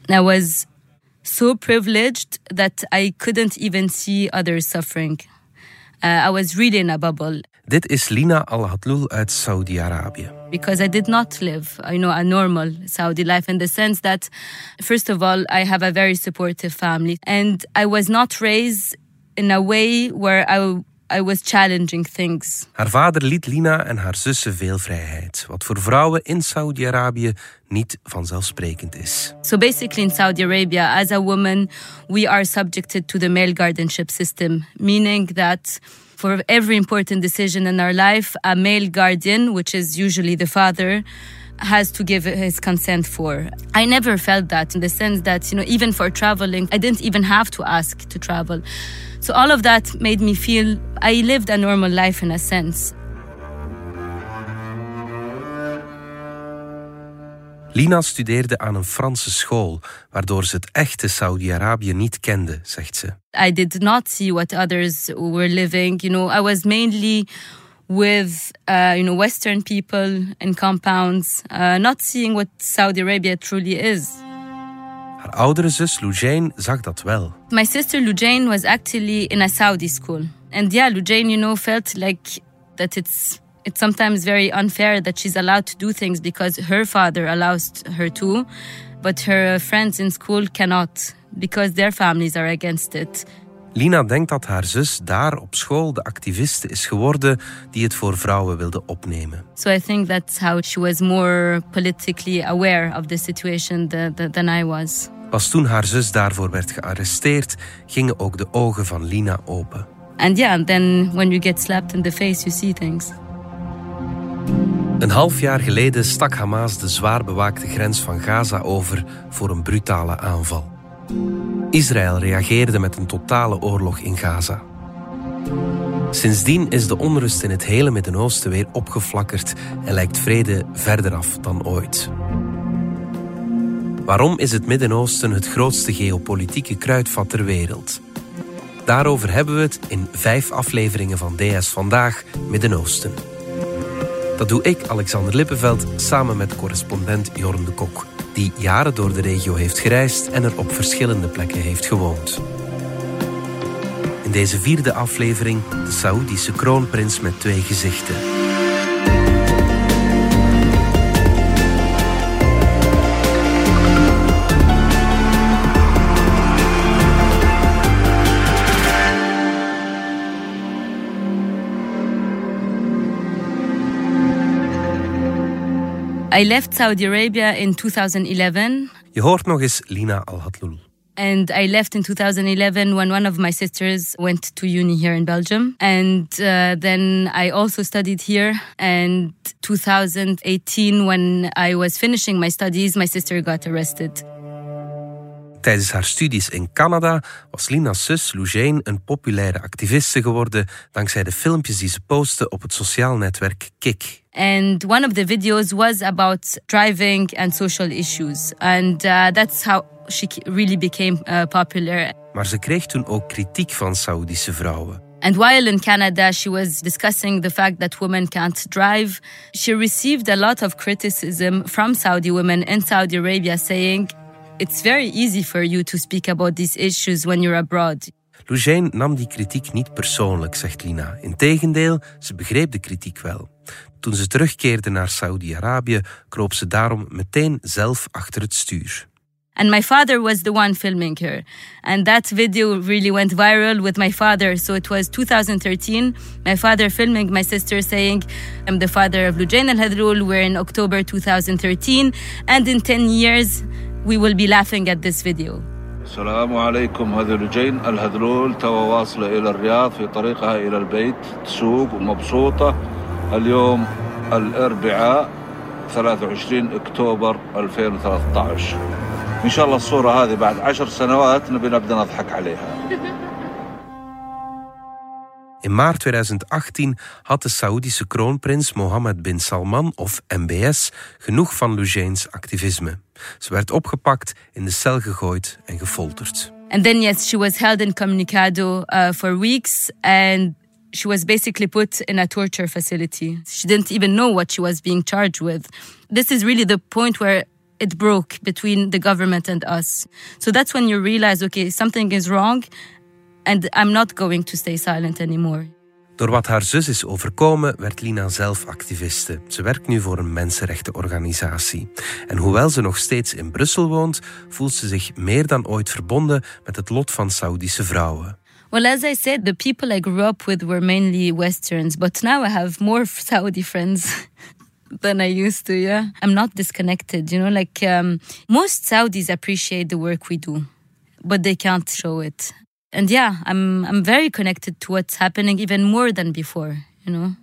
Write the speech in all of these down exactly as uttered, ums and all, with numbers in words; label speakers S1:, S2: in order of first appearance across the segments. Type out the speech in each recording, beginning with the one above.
S1: I was so privileged that I couldn't even see others suffering. Uh, I was really in a bubble.
S2: Dit is Lina Al-Hathloul uit Saudi-Arabië.
S1: Because I did not live, you know, a normal Saudi life in the sense that, first of all, I have a very supportive family. And I was not raised in a way where I, I was challenging things.
S2: Haar vader liet Lina en haar zussen veel vrijheid, wat voor vrouwen in Saudi-Arabië niet vanzelfsprekend is.
S1: So basically in Saudi Arabia, as a woman, we are subjected to the male guardianship system, meaning that for every important decision in our life, a male guardian, which is usually the father, has to give his consent for. I never felt that in the sense that, you know, even for traveling, I didn't even have to ask to travel. So all of that made me feel I lived a normal life in a sense.
S2: Lina studeerde aan een Franse school, waardoor ze het echte Saudi-Arabië niet kende, zegt ze.
S1: I did not see what others were living. You know, I was mainly with, uh, you know, Western people in compounds, uh, not seeing what Saudi Arabia truly is.
S2: Haar oudere zus Loujain zag dat wel.
S1: My sister Loujain was actually in a Saudi school. And yeah, Loujain, you know, felt like that it's it's sometimes very unfair that she's allowed to do things because her father allows her to, but her friends in school cannot because their families are against it.
S2: Lina denkt dat haar zus daar op school de activiste is geworden die het voor vrouwen wilde opnemen.
S1: So I think that's how she was more politically aware of the situation than, than I was.
S2: Pas toen haar zus daarvoor werd gearresteerd, gingen ook de ogen van Lina open.
S1: And yeah, then when you get slapped in the face, you see things.
S2: Een half jaar geleden stak Hamas de zwaar bewaakte grens van Gaza over voor een brutale aanval. Israël reageerde met een totale oorlog in Gaza. Sindsdien is de onrust in het hele Midden-Oosten weer opgeflakkerd en lijkt vrede verder af dan ooit. Waarom is het Midden-Oosten het grootste geopolitieke kruidvat ter wereld? Daarover hebben we het in vijf afleveringen van D S Vandaag Midden-Oosten. Dat doe ik, Alexander Lippenveld, samen met correspondent Jorn de Kok, die jaren door de regio heeft gereisd en er op verschillende plekken heeft gewoond. In deze vierde aflevering de Saoedische kroonprins met twee gezichten.
S1: I left Saudi Arabia in two thousand eleven.
S2: Je hoort nog eens Lina Al-Hathloul.
S1: And I left in two thousand eleven when one of my sisters went to uni here in Belgium. And uh, then I also studied here. And two thousand eighteen, when I was finishing my studies, my sister got arrested.
S2: Tijdens haar studies in Canada was Lina's zus Loujain een populaire activiste geworden dankzij de filmpjes die ze postte op het sociaal netwerk Kik.
S1: And one of the videos was about driving and social issues. And uh, that's how she really became uh, popular.
S2: Maar ze kreeg toen ook kritiek van Saoedische vrouwen.
S1: And while in Canada, she was discussing the fact that women can't drive. She received a lot of criticism from Saudi women in Saudi Arabia saying, it's very easy for you to speak about these issues when you're abroad.
S2: Loujain nam die kritiek niet persoonlijk, zegt Lina. Integendeel, ze begreep de kritiek wel. Toen ze terugkeerde naar Saudi-Arabië, kroop ze daarom meteen zelf achter het stuur.
S1: And my father was the one filming her. And that video really went viral with my father. So it was two thousand thirteen, my father filming my sister saying, I'm the father of Loujain Al-Hathloul. We're in October two thousand thirteen. And in ten years, we will be laughing at this video.
S3: السلام عليكم هذه لوجين الهذلول توا واصلة إلى الرياض في طريقها إلى البيت تسوق ومبسوطة اليوم الأربعاء ثلاثة وعشرين أكتوبر ألفين وثلاثة عشر إن شاء الله الصورة هذه بعد عشر سنوات نبي نبدأ نضحك عليها.
S2: In maart tweeduizend achttien had de Saoedische kroonprins Mohammed bin Salman, of M B S, genoeg van Loujain's activisme. Ze werd opgepakt, in de cel gegooid en gefolterd.
S1: And then yes, she was held in Comunicado uh, for weeks and she was basically put in a torture facility. She didn't even know what she was being charged with. This is really the point where it broke between the government and us. So that's when you realize, okay, something is wrong and I'm not going to stay silent anymore.
S2: Door wat haar zus is overkomen, werd Lina zelf activiste. Ze werkt nu voor een mensenrechtenorganisatie. En hoewel ze nog steeds in Brussel woont, voelt ze zich meer dan ooit verbonden met het lot van Saoedische vrouwen.
S1: Well, as I said, the people I grew up with were mainly Westerns, but now I have more Saudi friends than I used to, yeah. I'm not disconnected, you know, like um, most Saudis appreciate the work we do, but they can't show it. And yeah, I'm I'm very connected to what's happening, even more than before, you know.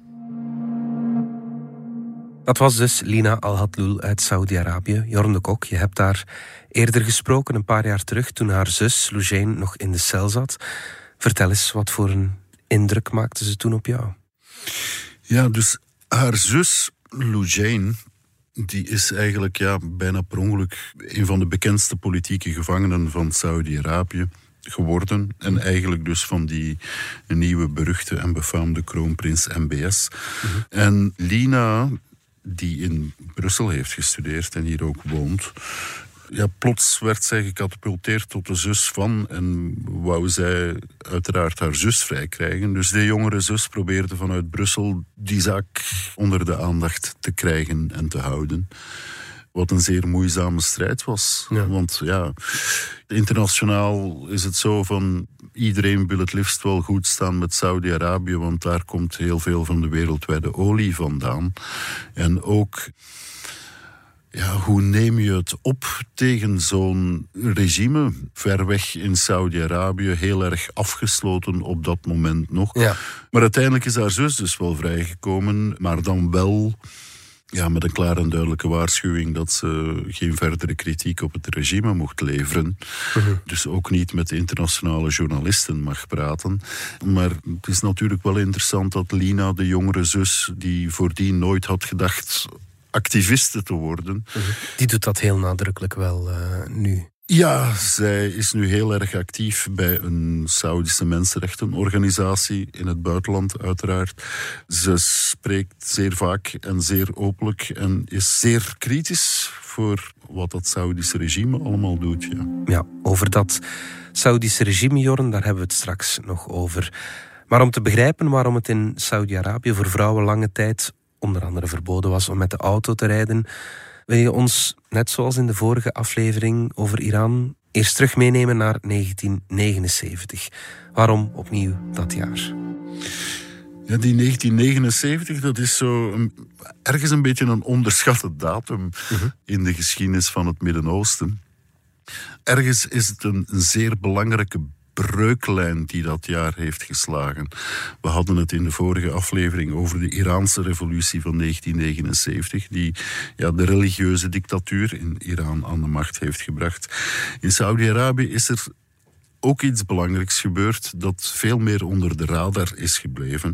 S2: Dat was dus Lina Al-Hathloul uit Saudi-Arabië. Jorn de Kok, je hebt daar eerder gesproken, een paar jaar terug, toen haar zus Loujain nog in de cel zat. Vertel eens, wat voor een indruk maakte ze toen op jou?
S4: Ja, dus haar zus Loujain, die is eigenlijk ja, bijna per ongeluk een van de bekendste politieke gevangenen van Saudi-Arabië geworden. En eigenlijk dus van die nieuwe beruchte en befaamde kroonprins M B S. Mm-hmm. En Lina, die in Brussel heeft gestudeerd en hier ook woont, ja, plots werd zij gecatapulteerd tot de zus van en wou zij uiteraard haar zus vrijkrijgen. Dus de jongere zus probeerde vanuit Brussel die zaak onder de aandacht te krijgen en te houden. Wat een zeer moeizame strijd was. Ja. Want ja, internationaal is het zo van iedereen wil het liefst wel goed staan met Saudi-Arabië, want daar komt heel veel van de wereldwijde olie vandaan. En ook, ja, hoe neem je het op tegen zo'n regime? Ver weg in Saudi-Arabië, heel erg afgesloten op dat moment nog. Ja. Maar uiteindelijk is haar zus dus wel vrijgekomen, maar dan wel ja, met een klare en duidelijke waarschuwing dat ze geen verdere kritiek op het regime mocht leveren. Uh-huh. Dus ook niet met internationale journalisten mag praten. Maar het is natuurlijk wel interessant dat Lina, de jongere zus, die voordien nooit had gedacht activiste te worden.
S2: Uh-huh. Die doet dat heel nadrukkelijk wel uh, nu.
S4: Ja, zij is nu heel erg actief bij een Saoedische mensenrechtenorganisatie in het buitenland uiteraard. Ze spreekt zeer vaak en zeer openlijk en is zeer kritisch voor wat dat Saoedische regime allemaal doet. Ja,
S2: ja, over dat Saoedische regime, Jorn, daar hebben we het straks nog over. Maar om te begrijpen waarom het in Saudi-Arabië voor vrouwen lange tijd onder andere verboden was om met de auto te rijden, wil je ons, net zoals in de vorige aflevering over Iran, eerst terug meenemen naar negentien negenenzeventig. Waarom opnieuw dat jaar?
S4: Ja, die negentien negenenzeventig, dat is zo een, ergens een beetje een onderschatte datum uh-huh. in de geschiedenis van het Midden-Oosten. Ergens is het een, een zeer belangrijke breuklijn die dat jaar heeft geslagen. We hadden het in de vorige aflevering over de Iraanse revolutie van negentien negenenzeventig, die ja, de religieuze dictatuur in Iran aan de macht heeft gebracht. In Saudi-Arabië is er ook iets belangrijks gebeurd dat veel meer onder de radar is gebleven.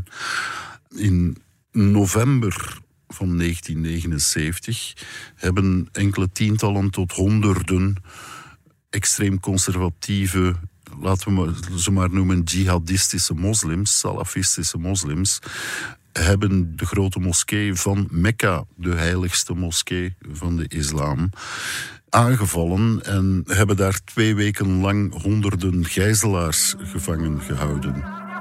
S4: In november van negentien negenenzeventig hebben enkele tientallen tot honderden extreem conservatieve, laten we ze maar noemen, jihadistische moslims, salafistische moslims, hebben de grote moskee van Mekka, de heiligste moskee van de islam, aangevallen en hebben daar twee weken lang honderden gijzelaars gevangen gehouden.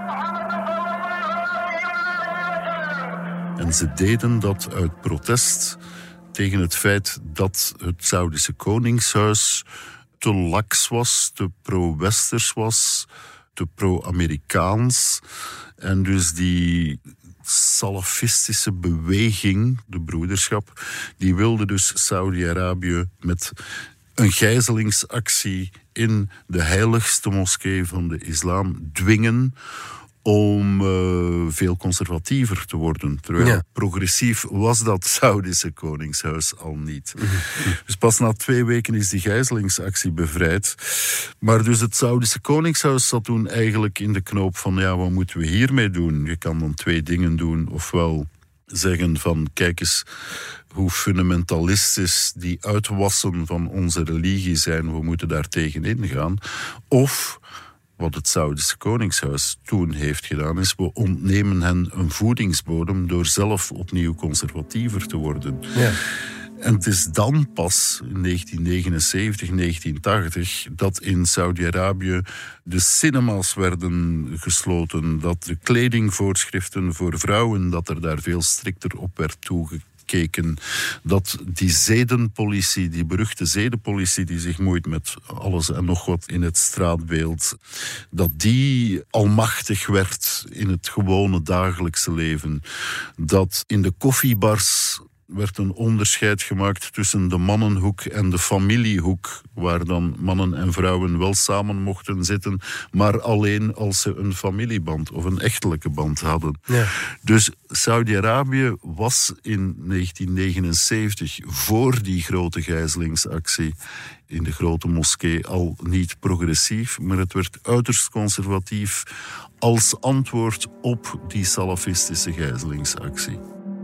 S4: En ze deden dat uit protest tegen het feit dat het Saoedische koningshuis te laks was, te pro-westers was, te pro-Amerikaans. En dus die salafistische beweging, de broederschap, die wilde dus Saudi-Arabië met een gijzelingsactie in de heiligste moskee van de islam dwingen om uh, veel conservatiever te worden. Terwijl ja. progressief was dat Saoedische koningshuis al niet. Mm-hmm. Dus pas na twee weken is die gijzelingsactie bevrijd. Maar dus het Saoedische koningshuis zat toen eigenlijk in de knoop van ja, wat moeten we hiermee doen? Je kan dan twee dingen doen. Ofwel zeggen van kijk eens hoe fundamentalistisch die uitwassen van onze religie zijn. We moeten daar tegenin gaan. Of wat het Saoedische koningshuis toen heeft gedaan, is we ontnemen hen een voedingsbodem door zelf opnieuw conservatiever te worden. Ja. En het is dan pas in negentien negenenzeventig, negentien tachtig dat in Saudi-Arabië de cinema's werden gesloten, dat de kledingvoorschriften voor vrouwen, dat er daar veel strikter op werd toegekeken, dat die zedenpolitie, die beruchte zedenpolitie die zich moeit met alles en nog wat in het straatbeeld, dat die almachtig werd in het gewone dagelijkse leven, dat in de koffiebars werd een onderscheid gemaakt tussen de mannenhoek en de familiehoek, waar dan mannen en vrouwen wel samen mochten zitten, maar alleen als ze een familieband of een echtelijke band hadden. Ja. Dus Saudi-Arabië was in negentien negenenzeventig, voor die grote gijzelingsactie in de grote moskee, al niet progressief, maar het werd uiterst conservatief als antwoord op die salafistische gijzelingsactie.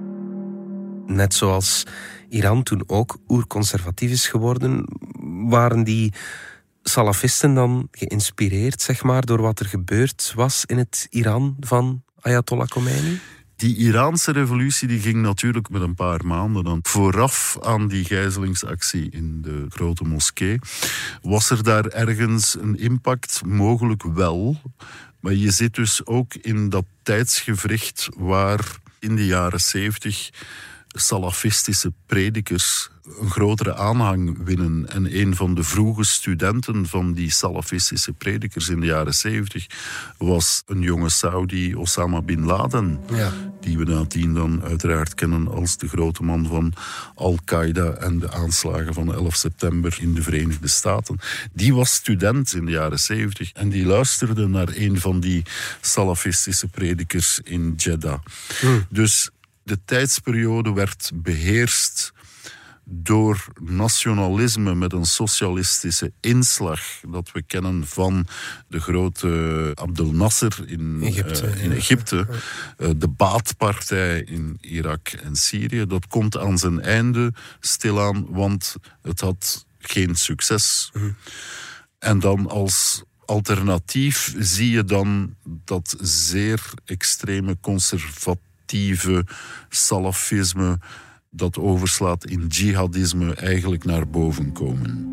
S2: Net zoals Iran toen ook oerconservatief is geworden, waren die salafisten dan geïnspireerd, zeg maar, door wat er gebeurd was in het Iran van Ayatollah Khomeini?
S4: Die Iraanse revolutie die ging natuurlijk met een paar maanden dan vooraf aan die gijzelingsactie in de grote moskee. Was er daar ergens een impact? Mogelijk wel. Maar je zit dus ook in dat tijdsgewricht waar in de jaren zeventig salafistische predikers een grotere aanhang winnen. En een van de vroege studenten van die salafistische predikers in de jaren zeventig was een jonge Saudi, Osama bin Laden. Ja. Die we nadien dan uiteraard kennen als de grote man van Al-Qaeda en de aanslagen van elf september in de Verenigde Staten. Die was student in de jaren zeventig en die luisterde naar een van die salafistische predikers in Jeddah. Hmm. Dus de tijdsperiode werd beheerst door nationalisme met een socialistische inslag dat we kennen van de grote Abdel Nasser in Egypte, uh, in Egypte uh, de Baath-partij in Irak en Syrië. Dat komt aan zijn einde stilaan, want het had geen succes. Mm. En dan als alternatief zie je dan dat zeer extreme conservatieve salafisme dat overslaat in jihadisme eigenlijk naar boven komen.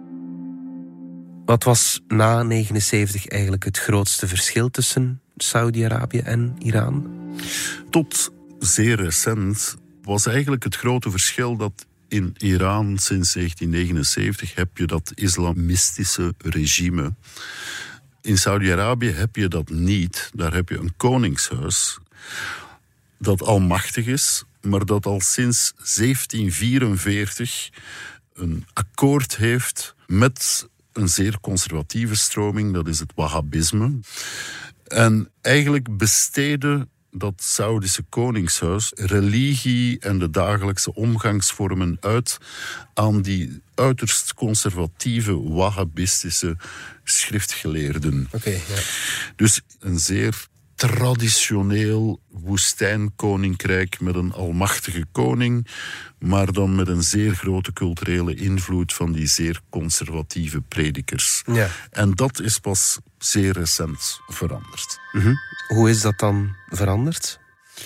S2: Wat was na negenenzeventig eigenlijk het grootste verschil tussen Saudi-Arabië en Iran?
S4: Tot zeer recent was eigenlijk het grote verschil dat in Iran sinds negentien negenenzeventig heb je dat islamistische regime. In Saudi-Arabië heb je dat niet. Daar heb je een koningshuis dat almachtig is, maar dat al sinds zeventien vierenveertig een akkoord heeft met een zeer conservatieve stroming, dat is het Wahhabisme. En eigenlijk besteden dat Saoedische koningshuis religie en de dagelijkse omgangsvormen uit aan die uiterst conservatieve Wahhabistische schriftgeleerden.
S2: Okay, ja.
S4: Dus een zeer traditioneel woestijnkoninkrijk met een almachtige koning, maar dan met een zeer grote culturele invloed van die zeer conservatieve predikers. Ja. En dat is pas zeer recent veranderd.
S2: Mm-hmm. Hoe is dat dan veranderd?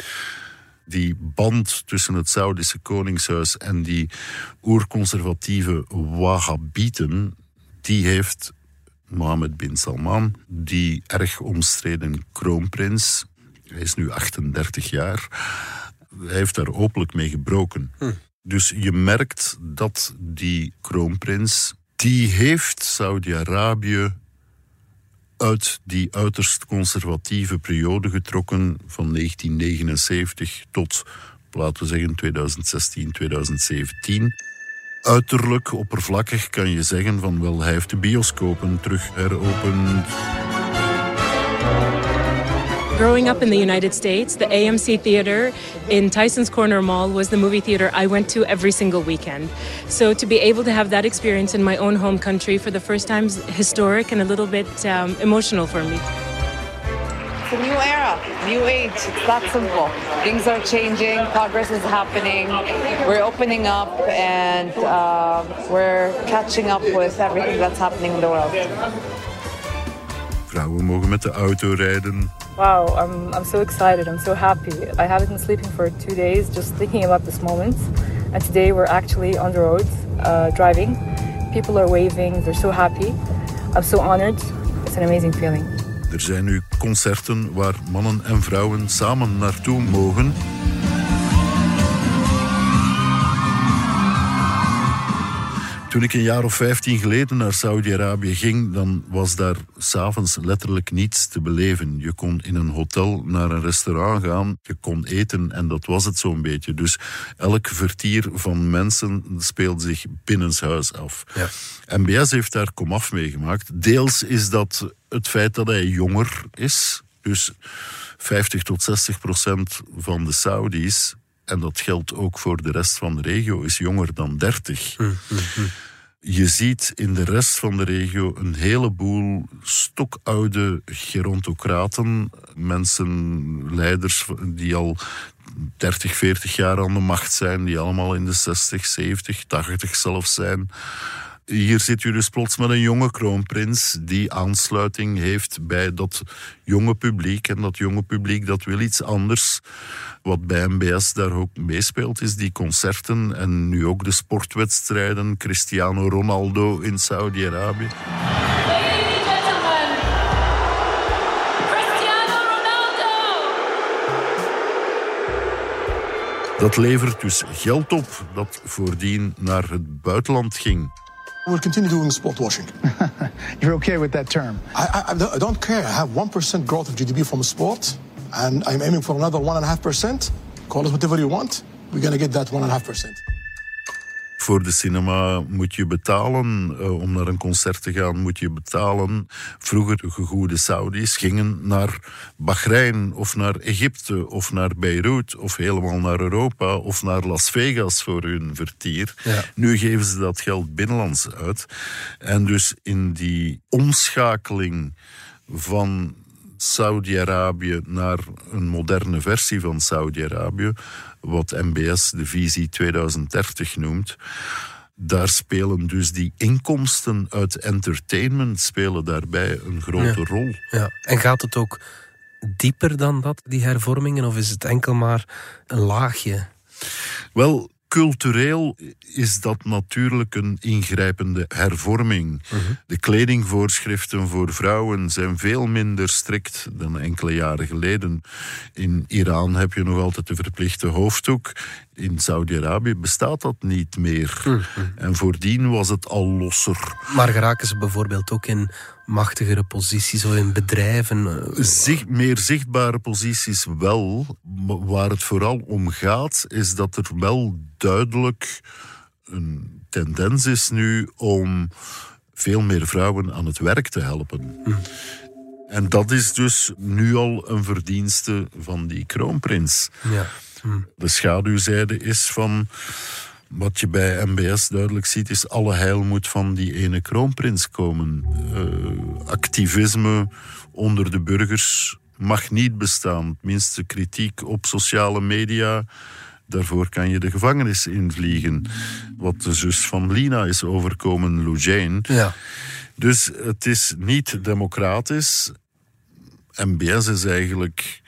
S4: Die band tussen het Saoedische koningshuis en die oerconservatieve Wahhabieten, die heeft Mohammed bin Salman, die erg omstreden kroonprins, hij is nu achtendertig jaar, hij heeft daar openlijk mee gebroken. Hm. Dus je merkt dat die kroonprins, die heeft Saudi-Arabië uit die uiterst conservatieve periode getrokken van negentien negenenzeventig tot, laten we zeggen, twintig zestien, twintig zeventien. Uiterlijk, oppervlakkig kan je zeggen van wel, hij heeft de bioscopen terug heropend.
S5: Growing up in the United States, the A M C Theater in Tyson's Corner Mall was the movie theater I went to every single weekend. So to be able to have that experience in my own home country for the first time is historic and a little bit um, emotional for me.
S6: It's a new era, new age. It's that simple. Things are changing, progress is happening. We're opening up and uh, we're catching up with everything that's happening in the world.
S4: Vrouwen mogen met de auto rijden.
S7: Wow, I'm I'm so excited. I'm so happy. I haven't been sleeping for two days just thinking about this moment. And today we're actually on the road uh, driving. People are waving, they're so happy. I'm so honored. It's an amazing feeling.
S4: Er zijn nu concerten waar mannen en vrouwen samen naartoe mogen. Toen ik een jaar of vijftien geleden naar Saudi-Arabië ging, dan was daar 's avonds letterlijk niets te beleven. Je kon in een hotel naar een restaurant gaan, je kon eten en dat was het zo'n beetje. Dus elk vertier van mensen speelde zich binnenshuis af. Ja. M B S heeft daar komaf meegemaakt. Deels is dat het feit dat hij jonger is, dus vijftig tot zestig procent van de Saudis, en dat geldt ook voor de rest van de regio, is jonger dan dertig. Mm, mm, mm. Je ziet in de rest van de regio een heleboel stokoude gerontocraten, mensen, leiders die al dertig, veertig jaar aan de macht zijn, die allemaal in de zestig, zeventig, tachtig zelfs zijn. Hier zit u dus plots met een jonge kroonprins die aansluiting heeft bij dat jonge publiek. En dat jonge publiek dat wil iets anders. Wat bij M B S daar ook meespeelt is die concerten en nu ook de sportwedstrijden. Cristiano Ronaldo in Saudi-Arabië. Dat levert dus geld op dat voordien naar het buitenland ging.
S8: We'll continue doing sport washing.
S9: You're okay with that term?
S8: I, I, I don't care. I have one percent growth of G D P from sport, and I'm aiming for another one point five percent. Call it whatever you want. We're going to get that one point five percent.
S4: Voor de cinema moet je betalen. Uh, om naar een concert te gaan moet je betalen. Vroeger de gegoede Saudis gingen naar Bahrein of naar Egypte of naar Beirut of helemaal naar Europa of naar Las Vegas voor hun vertier. Ja. Nu geven ze dat geld binnenlands uit. En dus in die omschakeling van Saudi-Arabië naar een moderne versie van Saudi-Arabië, wat M B S de visie tweeduizend dertig noemt, daar spelen dus die inkomsten uit entertainment spelen daarbij een grote ja. rol.
S2: Ja. En gaat het ook dieper dan dat, die hervormingen, of is het enkel maar een laagje?
S4: Wel, cultureel is dat natuurlijk een ingrijpende hervorming. Uh-huh. De kledingvoorschriften voor vrouwen zijn veel minder strikt dan enkele jaren geleden. In Iran heb je nog altijd de verplichte hoofddoek. In Saudi-Arabië bestaat dat niet meer. Uh-huh. En voordien was het al losser.
S2: Maar geraken ze bijvoorbeeld ook in machtigere posities of in bedrijven?
S4: Zicht, meer zichtbare posities wel. Waar het vooral om gaat, is dat er wel duidelijk een tendens is nu om veel meer vrouwen aan het werk te helpen. Hm. En dat is dus nu al een verdienste van die kroonprins. Ja. Hm. De schaduwzijde is van, wat je bij M B S duidelijk ziet, is alle heil moet van die ene kroonprins komen. Uh, activisme onder de burgers mag niet bestaan. Minste kritiek op sociale media, daarvoor kan je de gevangenis invliegen. Wat de zus van Lina is overkomen, Loujain. Ja. Dus het is niet democratisch. M B S is eigenlijk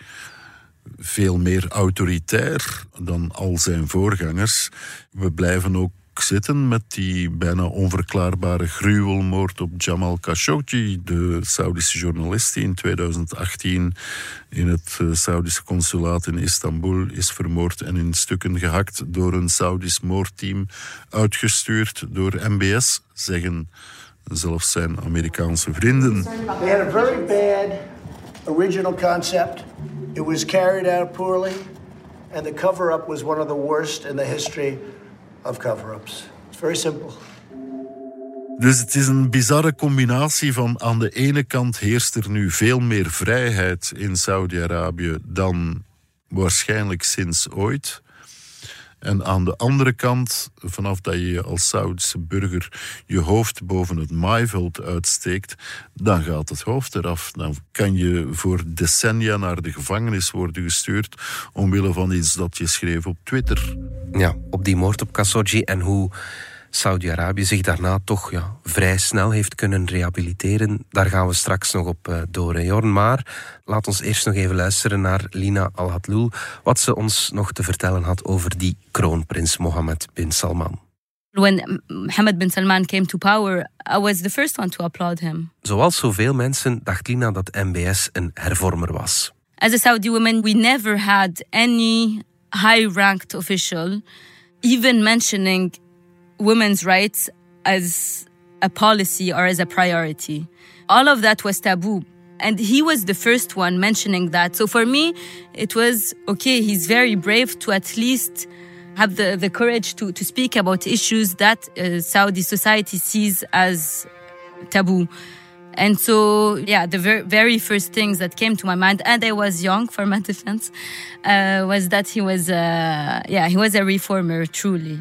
S4: veel meer autoritair dan al zijn voorgangers. We blijven ook zitten met die bijna onverklaarbare gruwelmoord op Jamal Khashoggi, de Saudische journalist die in tweeduizend achttien in het Saudische consulaat in Istanbul is vermoord en in stukken gehakt door een Saudisch moordteam, uitgestuurd door M B S, zeggen zelfs zijn Amerikaanse vrienden.
S10: They had a very bad original concept. It was carried out poorly, and the cover-up was one of the worst in the history of cover-ups. It's very simple.
S4: Dus het is een bizarre combinatie van aan de ene kant heerst er nu veel meer vrijheid in Saudi-Arabië dan waarschijnlijk sinds ooit. En aan de andere kant, vanaf dat je als Saudische burger je hoofd boven het maaiveld uitsteekt, dan gaat het hoofd eraf. Dan kan je voor decennia naar de gevangenis worden gestuurd omwille van iets dat je schreef op Twitter.
S2: Ja, op die moord op Khashoggi en hoe Saudi-Arabië zich daarna toch ja, vrij snel heeft kunnen rehabiliteren. Daar gaan we straks nog op uh, door, hè, Jorn. Maar laat ons eerst nog even luisteren naar Lina Al-Hadloul, wat ze ons nog te vertellen had over die kroonprins Mohammed bin Salman.
S1: When Mohammed bin Salman came to power, I was the first one to applaud him.
S2: Zoals zoveel mensen dacht Lina dat M B S een hervormer was.
S1: As a Saudi woman, we never had any high-ranked official even mentioning women's rights as a policy or as a priority. All of that was taboo. And he was the first one mentioning that. So for me, it was, okay, he's very brave to at least have the, the courage to, to speak about issues that uh, Saudi society sees as taboo. And so, yeah, the ver- very first things that came to my mind, and I was young for my defense, uh, was that he was, uh, yeah, he was a reformer, truly.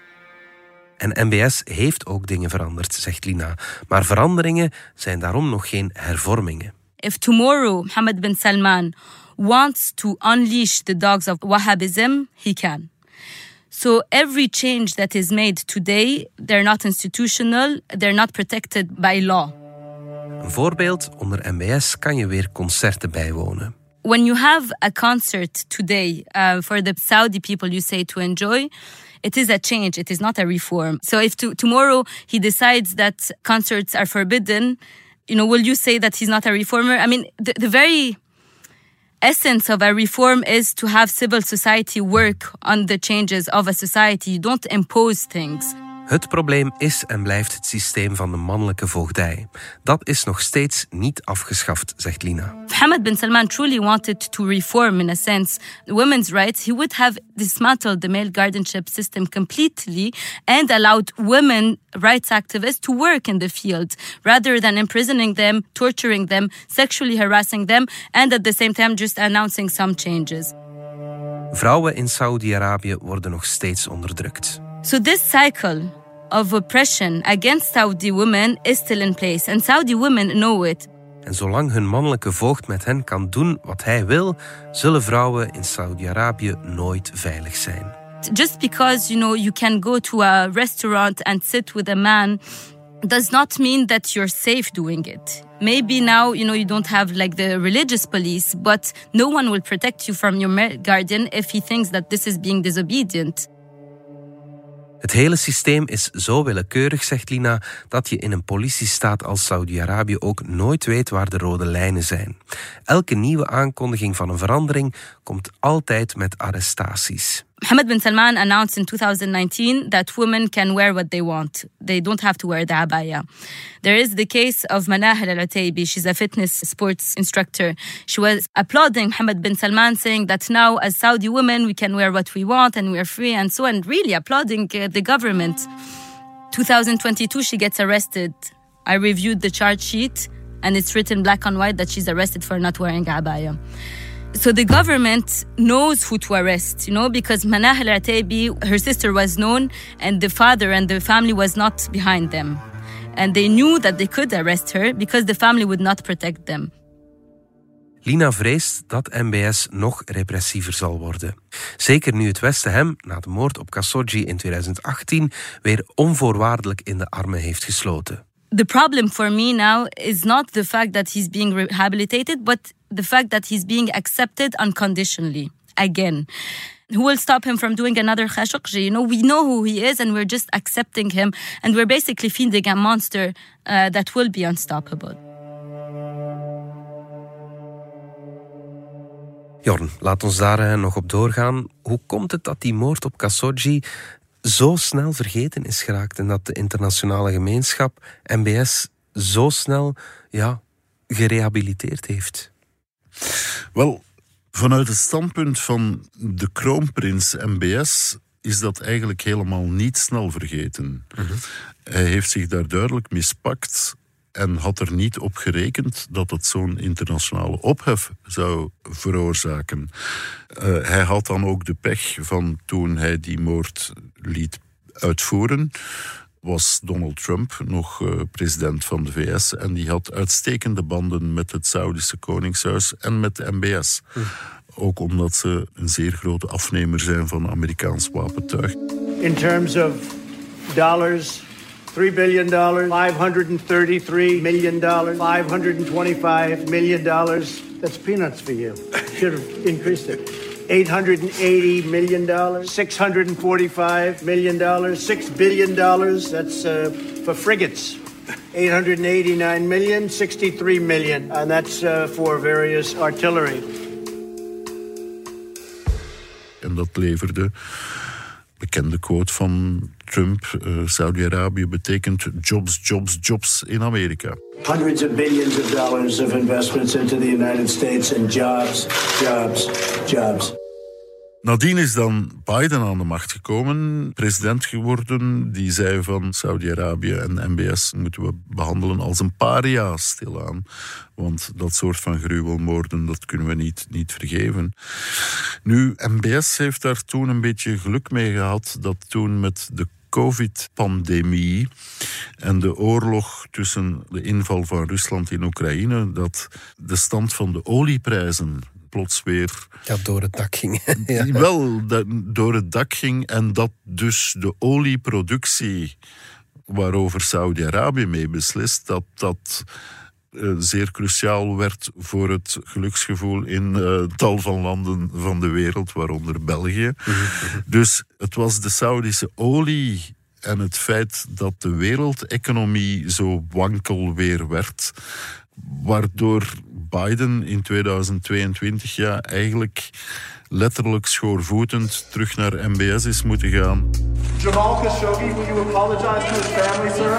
S2: En M B S heeft ook dingen veranderd, zegt Lina. Maar veranderingen zijn daarom nog geen hervormingen.
S1: If tomorrow Mohammed bin Salman wants to unleash the dogs of Wahhabism, he can. So every change that is made today, they're not institutional, they're not protected by law.
S2: Een voorbeeld, onder M B S kan je weer concerten bijwonen.
S1: When you have a concert today, uh, for the Saudi people you say to enjoy, it is a change, it is not a reform. So if to, tomorrow he decides that concerts are forbidden, you know, will you say that he's not a reformer? I mean, the, the very essence of a reform is to have civil society work on the changes of a society. You don't impose things.
S2: Het probleem is en blijft het systeem van de mannelijke voogdij. Dat is nog steeds niet afgeschaft, zegt Lina.
S1: Mohammed bin Salman truly wanted to reform, in a sense, women's rights. He would have dismantled the male guardianship system completely and allowed women rights activists to work in the field, rather than imprisoning them, torturing them, sexually harassing them, and at the same time just announcing some changes.
S2: Vrouwen in Saudi-Arabië worden nog steeds onderdrukt.
S1: So this cycle of oppression against Saudi women is still in place. And Saudi women know it.
S2: En zolang hun mannelijke voogd met hen kan doen wat hij wil, zullen vrouwen in Saudi-Arabië nooit veilig zijn.
S1: Just because, you know, you can go to a restaurant and sit with a man does not mean that you're safe doing it. Maybe now, you know, you don't have like the religious police, but no one will protect you from your guardian if he thinks that this is being disobedient.
S2: Het hele systeem is zo willekeurig, zegt Lina, dat je in een politiestaat als Saudi-Arabië ook nooit weet waar de rode lijnen zijn. Elke nieuwe aankondiging van een verandering komt altijd met arrestaties.
S1: Mohammed bin Salman announced in twenty nineteen that women can wear what they want. They don't have to wear the abaya. There is the case of Manahel Al-Utaibi. She's a fitness sports instructor. She was applauding Mohammed bin Salman, saying that now as Saudi women we can wear what we want and we're free and so on, really applauding uh, the government. twenty twenty-two she gets arrested. I reviewed the charge sheet and it's written black on white that she's arrested for not wearing abaya. So the government knows who to arrest, you know, because Manahel Al-Utaibi, her sister was known and the father and the family was not behind them. And they knew that they could arrest her because the family would not protect them.
S2: Lina vreest dat M B S nog repressiever zal worden. Zeker nu het Westen hem, na de moord op Khashoggi in twintig achttien, weer onvoorwaardelijk in de armen heeft gesloten.
S1: The problem for me now is not the fact that he's being rehabilitated, but the fact that he's being accepted unconditionally again. Who will stop him from doing another Khashoggi? You know, we know who he is and we're just accepting him and we're basically feeding a monster uh, that will be unstoppable.
S2: Jorn, laat ons daar nog op doorgaan. Hoe komt het dat die moord op Khashoggi zo snel vergeten is geraakt en dat de internationale gemeenschap M B S zo snel ja, gerehabiliteerd heeft?
S4: Wel, vanuit het standpunt van de kroonprins M B S is dat eigenlijk helemaal niet snel vergeten. Mm-hmm. Hij heeft zich daar duidelijk mispakt en had er niet op gerekend dat het zo'n internationale ophef zou veroorzaken. Uh, hij had dan ook de pech van toen hij die moord liet uitvoeren, was Donald Trump nog uh, president van de V S en die had uitstekende banden met het Saoedische Koningshuis en met de M B S. Mm. Ook omdat ze een zeer grote afnemer zijn van Amerikaans wapentuig.
S10: In terms of dollars, three billion dollars, five hundred thirty-three million dollars, five hundred twenty-five million dollars. That's peanuts for you. Should have increased it. eight hundred eighty million dollars, six hundred forty-five million dollars, six billion dollars. That's uh, for frigates. eight hundred eighty-nine million, sixty-three million. And that's uh, for various artillery.
S4: En dat leverde, bekende quote van Trump, uh, Saudi-Arabië betekent jobs, jobs, jobs in Amerika.
S10: Hundreds of billions of dollars of investments into the United States and jobs, jobs, jobs.
S4: Nadien is dan Biden aan de macht gekomen, president geworden. Die zei van Saudi-Arabië en M B S moeten we behandelen als een paria, stilaan. Want dat soort van gruwelmoorden, dat kunnen we niet, niet vergeven. Nu, M B S heeft daar toen een beetje geluk mee gehad dat toen met de COVID-pandemie en de oorlog tussen de inval van Rusland in Oekraïne, dat de stand van de olieprijzen plots weer...
S2: Ja, door het dak ging. Ja.
S4: Wel, dat, door het dak ging en dat dus de olieproductie waarover Saudi-Arabië mee beslist, dat dat uh, zeer cruciaal werd voor het geluksgevoel in uh, tal van landen van de wereld, waaronder België. Mm-hmm. Dus het was de Saudische olie en het feit dat de wereldeconomie zo wankel weer werd, waardoor Biden in tweeduizend tweeëntwintig ja, eigenlijk letterlijk schoorvoetend terug naar M B S is moeten gaan.
S11: Jamal Khashoggi, will you apologize to his family, sir?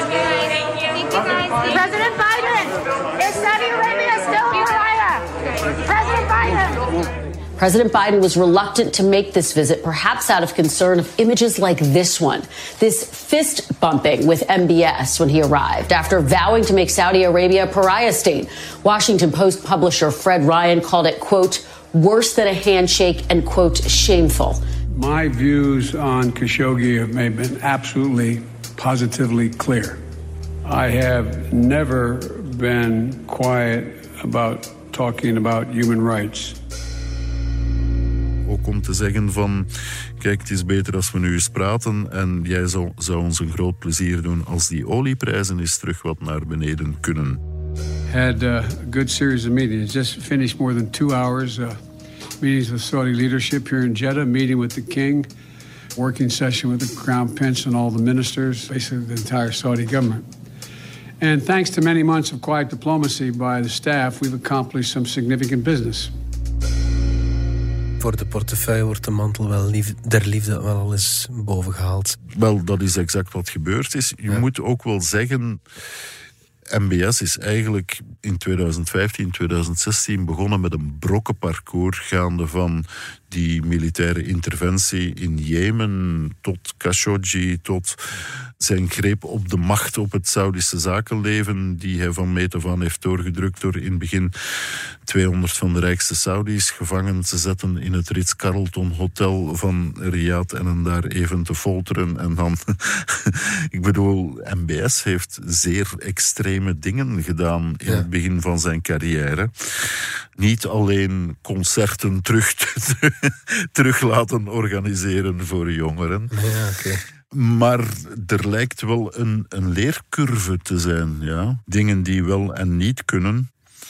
S12: President Biden, is Saudi Arabia still a pariah? President Biden.
S13: President Biden was reluctant to make this visit, perhaps out of concern of images like this one. This fist bumping with M B S when he arrived after vowing to make Saudi Arabia a pariah state. Washington Post publisher Fred Ryan called it, quote, worse than a handshake and, quote, shameful.
S14: My views on Khashoggi have been absolutely, positively clear. I have never been quiet about talking about human rights.
S4: Ook om te zeggen van, kijk, het is beter als we nu eens praten en jij zou, zou ons een groot plezier doen als die olieprijzen eens terug wat naar beneden kunnen.
S14: Had a good series of meetings. Just finished more than two hours uh, meetings with Saudi leadership here in Jeddah, meeting with the king, working session with the Crown Prince and all the ministers, basically the entire Saudi government. And thanks to many months of quiet diplomacy by the staff, we've accomplished some significant business.
S2: Voor de portefeuille wordt de mantel wel lief, der liefde wel al eens boven gehaald.
S4: Wel, dat is exact wat gebeurd is. Je ja. moet ook wel zeggen, M B S is eigenlijk in tweeduizend vijftien, tweeduizend zestien begonnen met een brokkenparcours gaande van die militaire interventie in Jemen tot Khashoggi, tot zijn greep op de macht op het Saudische zakenleven, die hij van meet af aan heeft doorgedrukt door in het begin tweehonderd van de rijkste Saudis gevangen te zetten in het Ritz-Carlton Hotel van Riyadh en hen daar even te folteren. En dan, ik bedoel, M B S heeft zeer extreme dingen gedaan in ja. het begin van zijn carrière. Niet alleen concerten terug, terug laten organiseren voor jongeren.
S2: Ja, okay.
S4: Maar er lijkt wel een, een leercurve te zijn. Ja? Dingen die wel en niet kunnen.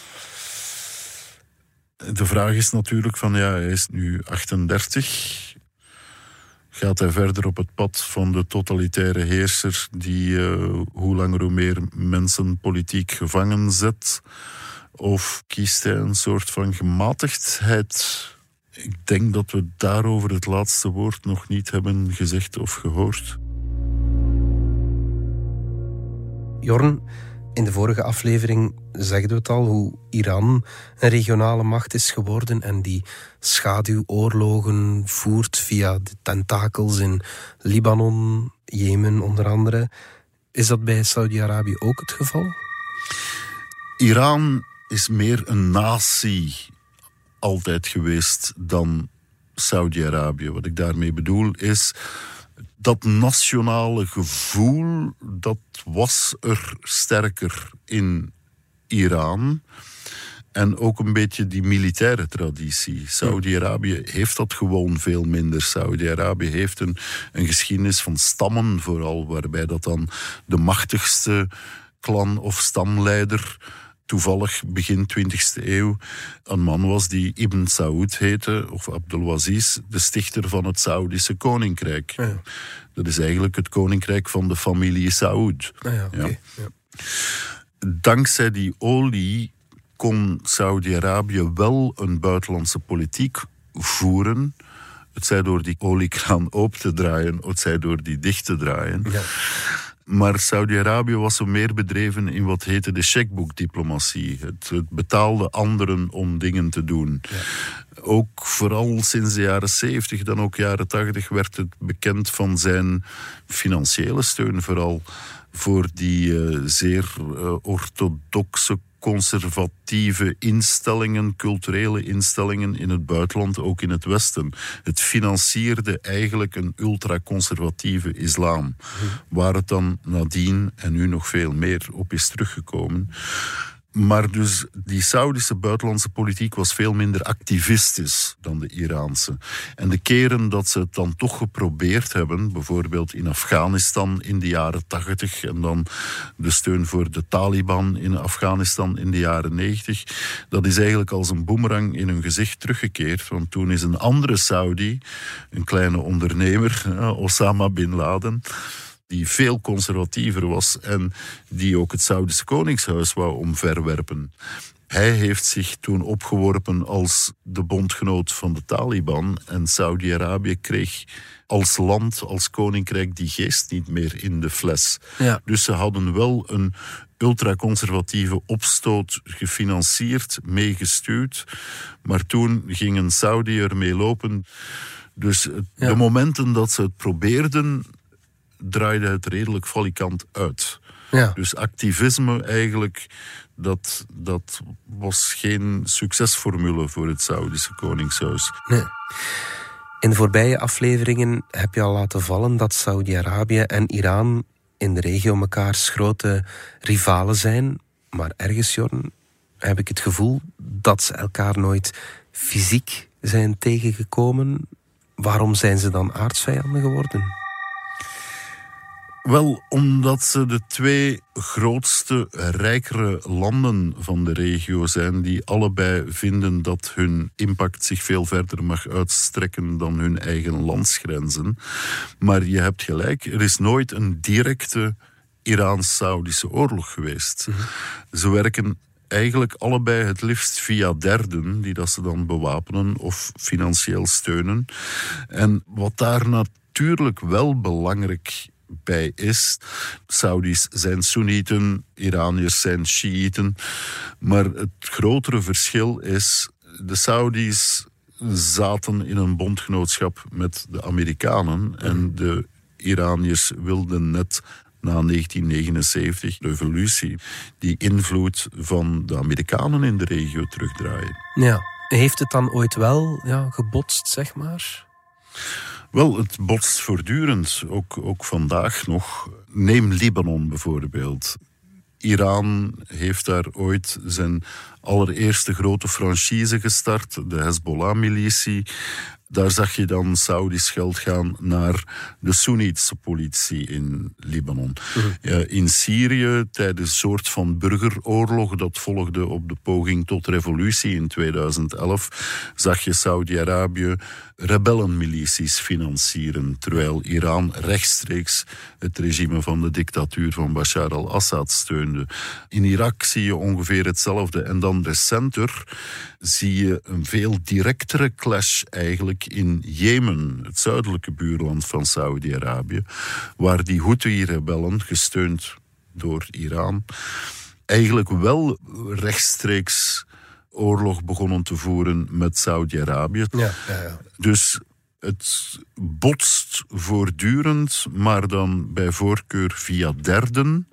S4: De vraag is natuurlijk van, ja, hij is nu achtendertig. Gaat hij verder op het pad van de totalitaire heerser die uh, hoe langer hoe meer mensen politiek gevangen zet? Of kiest hij een soort van gematigdheid? Ik denk dat we daarover het laatste woord nog niet hebben gezegd of gehoord.
S2: Jorn, in de vorige aflevering zegden we het al, hoe Iran een regionale macht is geworden en die schaduwoorlogen voert via de tentakels in Libanon, Jemen onder andere. Is dat bij Saudi-Arabië ook het geval?
S4: Iran is meer een natie altijd geweest dan Saudi-Arabië. Wat ik daarmee bedoel is, dat nationale gevoel, dat was er sterker in Iran. En ook een beetje die militaire traditie. Saudi-Arabië heeft dat gewoon veel minder. Saudi-Arabië heeft een, een geschiedenis van stammen vooral, waarbij dat dan de machtigste clan of stamleider toevallig begin twintigste eeuw een man was die Ibn Saud heette, of Abdulaziz, de stichter van het Saoedische koninkrijk. Ja. Dat is eigenlijk het koninkrijk van de familie Saoud.
S2: Ah ja, okay. ja.
S4: Ja. Dankzij die olie kon Saudi-Arabië wel een buitenlandse politiek voeren. Het zij door die oliekraan open te draaien, het zij door die dicht te draaien. Ja. Maar Saudi-Arabië was zo meer bedreven in wat heette de checkboekdiplomatie. Het, het betaalde anderen om dingen te doen. Ja. Ook vooral sinds de jaren zeventig, dan ook jaren tachtig, werd het bekend van zijn financiële steun vooral voor die uh, zeer uh, orthodoxe, conservatieve instellingen, culturele instellingen in het buitenland, ook in het Westen. Het financierde eigenlijk een ultraconservatieve islam, mm. waar het dan nadien en nu nog veel meer op is teruggekomen. Maar dus die Saoedische buitenlandse politiek was veel minder activistisch dan de Iraanse. En de keren dat ze het dan toch geprobeerd hebben, bijvoorbeeld in Afghanistan in de jaren tachtig en dan de steun voor de Taliban in Afghanistan in de jaren negentig, dat is eigenlijk als een boemerang in hun gezicht teruggekeerd. Want toen is een andere Saudi, een kleine ondernemer, Osama Bin Laden, die veel conservatiever was en die ook het Saoedische Koningshuis wou omverwerpen. Hij heeft zich toen opgeworpen als de bondgenoot van de Taliban en Saudi-Arabië kreeg als land, als koninkrijk, die geest niet meer in de fles. Ja. Dus ze hadden wel een ultraconservatieve opstoot gefinancierd, meegestuurd, maar toen gingen Saudi ermee lopen. Dus het, ja. de momenten dat ze het probeerden, draaide het redelijk valikant uit. Ja. Dus activisme eigenlijk, dat, dat was geen succesformule voor het Saoedische Koningshuis.
S2: Nee. In de voorbije afleveringen heb je al laten vallen dat Saudi-Arabië en Iran in de regio mekaars grote rivalen zijn. Maar ergens, Jorn, heb ik het gevoel dat ze elkaar nooit fysiek zijn tegengekomen. Waarom zijn ze dan aardsvijanden geworden?
S4: Wel, omdat ze de twee grootste, rijkere landen van de regio zijn, die allebei vinden dat hun impact zich veel verder mag uitstrekken dan hun eigen landsgrenzen. Maar je hebt gelijk, er is nooit een directe Iraans-Saoedische oorlog geweest. Mm-hmm. Ze werken eigenlijk allebei het liefst via derden, die dat ze dan bewapenen of financieel steunen. En wat daar natuurlijk wel belangrijk bij is, Saudis zijn Soenieten, Iraniërs zijn Shiiten, maar het grotere verschil is, de Saudis zaten in een bondgenootschap met de Amerikanen en de Iraniërs wilden net na negentien negenenzeventig, de revolutie, die invloed van de Amerikanen in de regio terugdraaien.
S2: Ja, heeft het dan ooit wel ja, gebotst, zeg maar?
S4: Wel, het botst voortdurend, ook, ook vandaag nog. Neem Libanon bijvoorbeeld. Iran heeft daar ooit zijn allereerste grote franchise gestart, de Hezbollah-militie. Daar zag je dan Saoedisch geld gaan naar de Soenitische politie in Libanon. Mm-hmm. Ja, in Syrië, tijdens een soort van burgeroorlog, dat volgde op de poging tot revolutie in tweeduizend elf, zag je Saudi-Arabië rebellenmilities financieren, terwijl Iran rechtstreeks het regime van de dictatuur van Bashar al-Assad steunde. In Irak zie je ongeveer hetzelfde. En dan recenter zie je een veel directere clash eigenlijk in Jemen, het zuidelijke buurland van Saudi-Arabië, waar die Houthi-rebellen, gesteund door Iran, eigenlijk wel rechtstreeks oorlog begonnen te voeren met Saudi-Arabië. Ja, ja, ja. Dus het botst voortdurend, maar dan bij voorkeur via derden.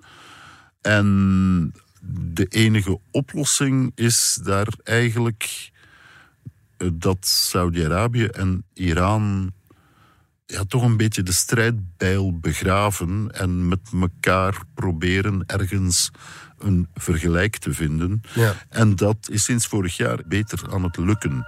S4: En de enige oplossing is daar eigenlijk dat Saudi-Arabië en Iran ja, toch een beetje de strijdbijl begraven en met elkaar proberen ergens een vergelijk te vinden.
S2: Ja.
S4: En dat is sinds vorig jaar beter aan het lukken.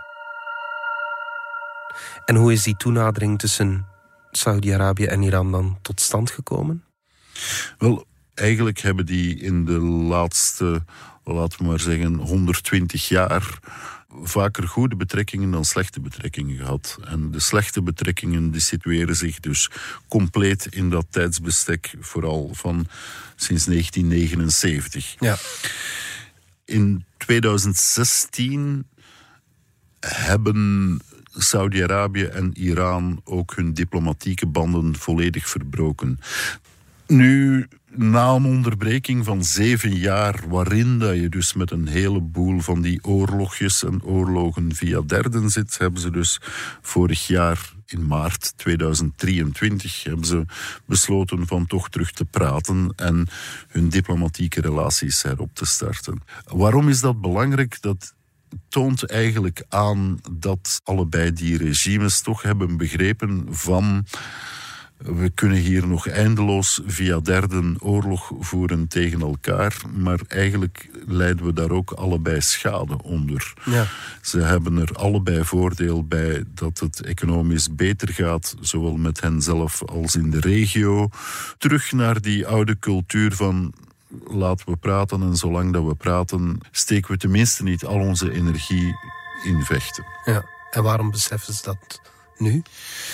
S2: En hoe is die toenadering tussen Saudi-Arabië en Iran dan tot stand gekomen?
S4: Wel, eigenlijk hebben die in de laatste, laten we maar zeggen, honderdtwintig jaar vaker goede betrekkingen dan slechte betrekkingen gehad. En de slechte betrekkingen die situeren zich dus compleet in dat tijdsbestek, vooral van sinds negentien negenenzeventig.
S2: Ja.
S4: In tweeduizend zestien hebben Saudi-Arabië en Iran ook hun diplomatieke banden volledig verbroken. Nu, na een onderbreking van zeven jaar, waarin dat je dus met een heleboel van die oorlogjes en oorlogen via derden zit, hebben ze dus vorig jaar in maart tweeduizend drieëntwintig hebben ze besloten van toch terug te praten en hun diplomatieke relaties herop te starten. Waarom is dat belangrijk? Dat toont eigenlijk aan dat allebei die regimes toch hebben begrepen van we kunnen hier nog eindeloos via derden oorlog voeren tegen elkaar, maar eigenlijk lijden we daar ook allebei schade onder.
S2: Ja.
S4: Ze hebben er allebei voordeel bij dat het economisch beter gaat, zowel met henzelf als in de regio. Terug naar die oude cultuur van laten we praten en zolang dat we praten steken we tenminste niet al onze energie in vechten.
S2: Ja. En waarom beseffen ze dat nu?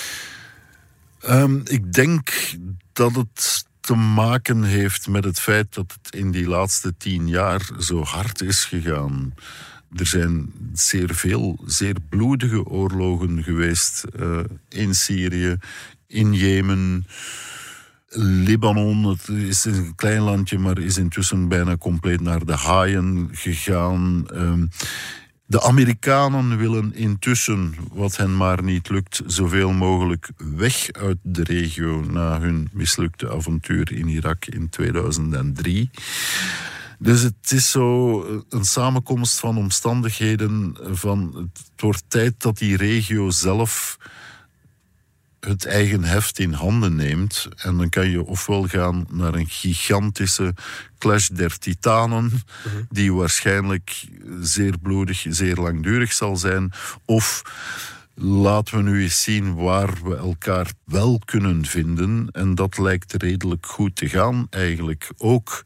S4: Um, ik denk dat het te maken heeft met het feit dat het in die laatste tien jaar zo hard is gegaan. Er zijn zeer veel, zeer bloedige oorlogen geweest uh, in Syrië, in Jemen, Libanon. Het is een klein landje, maar is intussen bijna compleet naar de haaien gegaan. Um, De Amerikanen willen intussen, wat hen maar niet lukt, zoveel mogelijk weg uit de regio na hun mislukte avontuur in Irak in tweeduizend drie. Dus het is zo een samenkomst van omstandigheden van het wordt tijd dat die regio zelf het eigen heft in handen neemt. En dan kan je ofwel gaan naar een gigantische clash der titanen, mm-hmm. die waarschijnlijk zeer bloedig, zeer langdurig zal zijn. Of laten we nu eens zien waar we elkaar wel kunnen vinden. En dat lijkt redelijk goed te gaan eigenlijk. Ook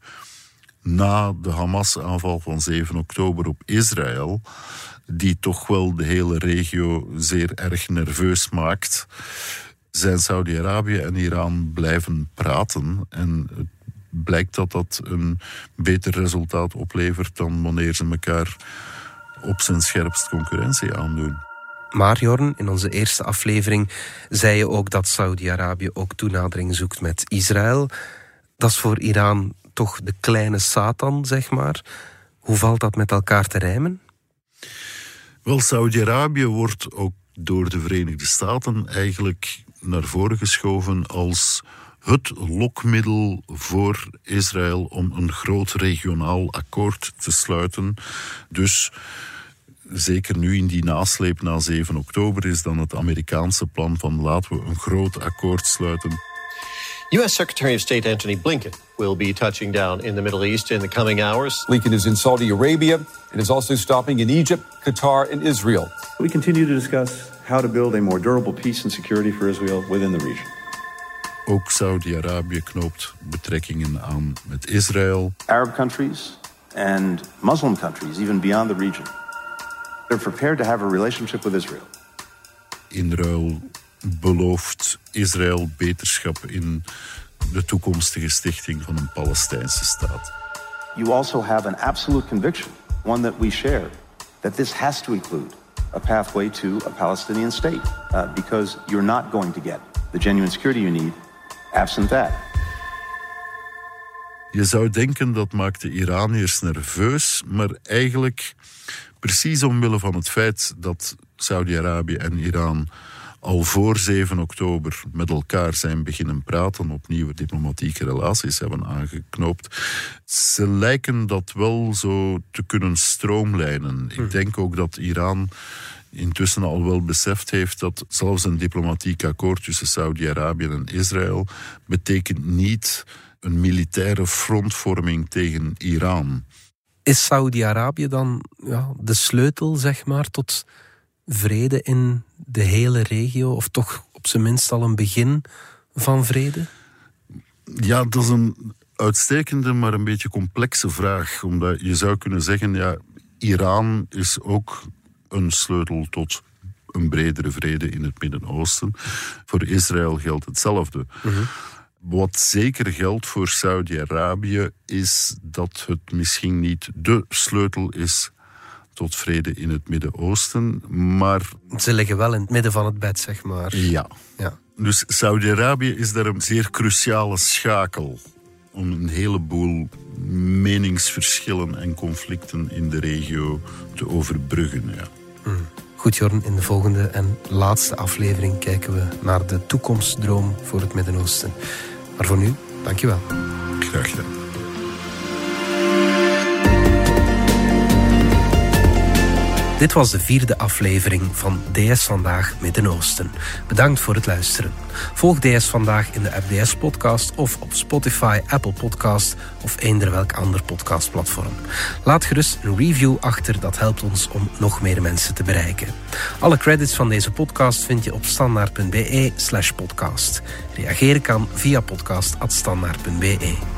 S4: na de Hamas-aanval van zeven oktober op Israël, die toch wel de hele regio zeer erg nerveus maakt, zijn Saudi-Arabië en Iran blijven praten. En het blijkt dat dat een beter resultaat oplevert dan wanneer ze elkaar op zijn scherpst concurrentie aandoen.
S2: Maar Jorn, in onze eerste aflevering zei je ook dat Saudi-Arabië ook toenadering zoekt met Israël. Dat is voor Iran toch de kleine Satan, zeg maar. Hoe valt dat met elkaar te rijmen?
S4: Wel, Saudi-Arabië wordt ook door de Verenigde Staten eigenlijk naar voren geschoven als het lokmiddel voor Israël om een groot regionaal akkoord te sluiten. Dus zeker nu in die nasleep na zeven oktober is dan het Amerikaanse plan van laten we een groot akkoord sluiten.
S15: U S Secretary of State Antony Blinken will be touching down in the Middle East in the coming hours.
S16: Blinken is in Saudi Arabia and is also stopping in Egypt, Qatar and Israel.
S11: We continue to discuss how to build a more durable peace and security for Israel within the region.
S4: Ook Saudi-Arabië knoopt betrekkingen aan met Israël.
S11: Arab countries and Muslim countries, even beyond the region, they're prepared to have a relationship with Israel.
S4: In ruil belooft Israël beterschap in de toekomstige stichting van een Palestijnse staat.
S11: You also have an absolute conviction, one that we share, that this has to include a pathway to a Palestinian state, uh, because you're not going to get the genuine security you need absent that.
S4: Je zou denken dat maakt de Iraniërs nerveus, maar eigenlijk precies omwille van het feit dat Saudi-Arabië en Iran al voor zeven oktober met elkaar zijn beginnen praten, opnieuw diplomatieke relaties hebben aangeknoopt. Ze lijken dat wel zo te kunnen stroomlijnen. Ik denk ook dat Iran intussen al wel beseft heeft dat zelfs een diplomatiek akkoord tussen Saudi-Arabië en Israël betekent niet een militaire frontvorming tegen Iran.
S2: Is Saudi-Arabië dan ja, de sleutel, zeg maar, tot vrede in de hele regio? Of toch op zijn minst al een begin van vrede?
S4: Ja, dat is een uitstekende, maar een beetje complexe vraag. Omdat je zou kunnen zeggen, ja, Iran is ook een sleutel tot een bredere vrede in het Midden-Oosten. Voor Israël geldt hetzelfde. Mm-hmm. Wat zeker geldt voor Saudi-Arabië is dat het misschien niet de sleutel is tot vrede in het Midden-Oosten, maar...
S2: Ze liggen wel in het midden van het bed, zeg maar.
S4: Ja.
S2: ja.
S4: Dus Saudi-Arabië is daar een zeer cruciale schakel om een heleboel meningsverschillen en conflicten in de regio te overbruggen. Ja.
S2: Mm. Goed, Jorn, in de volgende en laatste aflevering kijken we naar de toekomstdroom voor het Midden-Oosten. Maar voor nu, dankjewel.
S4: Graag gedaan.
S2: Dit was de vierde aflevering van D S Vandaag Midden-Oosten. Bedankt voor het luisteren. Volg D S Vandaag in de app D S Podcast of op Spotify, Apple Podcast of eender welk ander podcastplatform. Laat gerust een review achter, dat helpt ons om nog meer mensen te bereiken. Alle credits van deze podcast vind je op standaard punt be slash podcast. Reageren kan via podcast at standaard punt be.